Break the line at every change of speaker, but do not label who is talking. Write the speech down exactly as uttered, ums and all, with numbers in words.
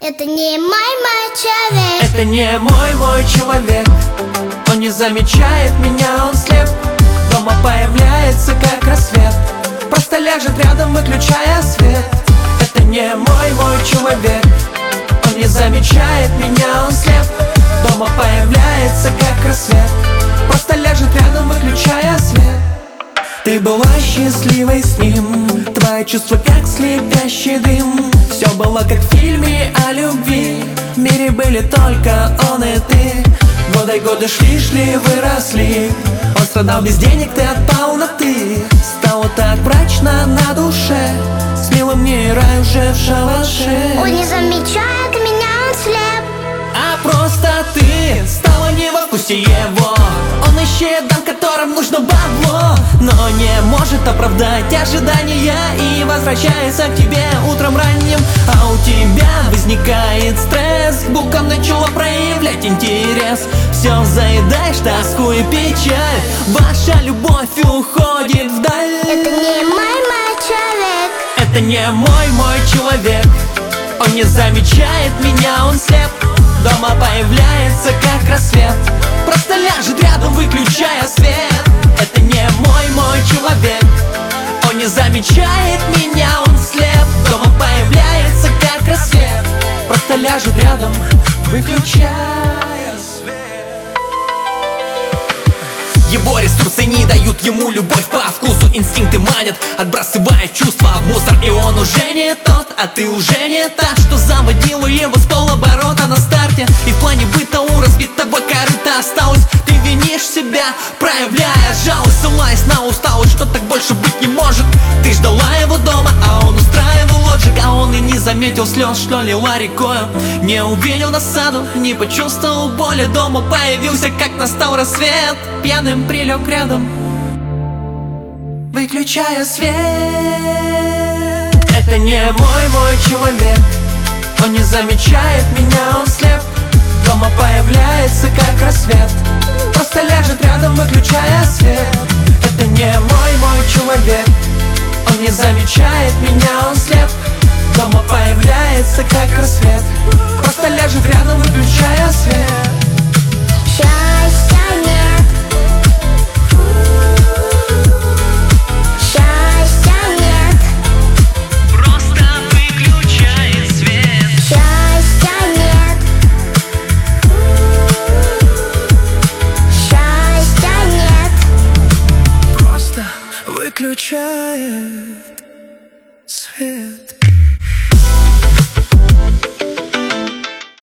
Это не мой мой человек.
Это не мой мой человек. Он не замечает меня, он слеп. Дома появляется как рассвет, просто ляжет рядом, выключая свет. Это не мой мой человек. Он не замечает меня, он слеп. Дома появляется как рассвет, просто ляжет рядом, выключая свет. Ты была счастливой с ним, твои чувства как слепящий дым. Все было как в фильме о любви, в мире были только он и ты. Годы годы шли, шли, выросли. Он страдал без денег, ты отпал на ты. Стало так мрачно на душе, с милым не рай уже в шалаше.
Он не замечает меня, он слеп.
А просто ты стала не во вкусе его. Он ищет дам, которым нужно бабло, но не может оправдать ожидания и возвращается к тебе утром ранним. А у тебя возникает стресс, к букам начала проявлять интерес. Все заедаешь тоску и печаль, ваша любовь уходит вдаль.
Это не мой мой человек.
Это не мой мой человек. Он не замечает меня, он слеп. Дома появляется как рассвет, просто ляжет рядом, выключая свет. Это не мой мой человек. Он не замечает меня, он слеп. Дома появляется как рассвет, просто ляжет рядом, выключая свет. Его ресурсы не дают ему любовь по вкусу, инстинкты манят, отбрасывая чувства в мусор. И он уже не тот, а ты уже не та, что заводила его с полоборота на старте. И в плане быта у разбитого корыта осталось. Ты винишь себя, проявляя жалость, ссылаясь на усталость, что так больше быть не может. Ты ждала его дома, а он устраивал отжиг, а он и не заметил слез, что лила рекою. Не увидел насаду, не почувствовал боли. Дома появился, как настал рассвет, пьяным прилег рядом, выключая свет. Это не мой мой человек. Он не замечает меня, он слеп. Дома появляется как рассвет, просто ляжет рядом, выключая свет. Это не мой мой человек. Он не замечает меня, он слеп. Дома появляется как рассвет.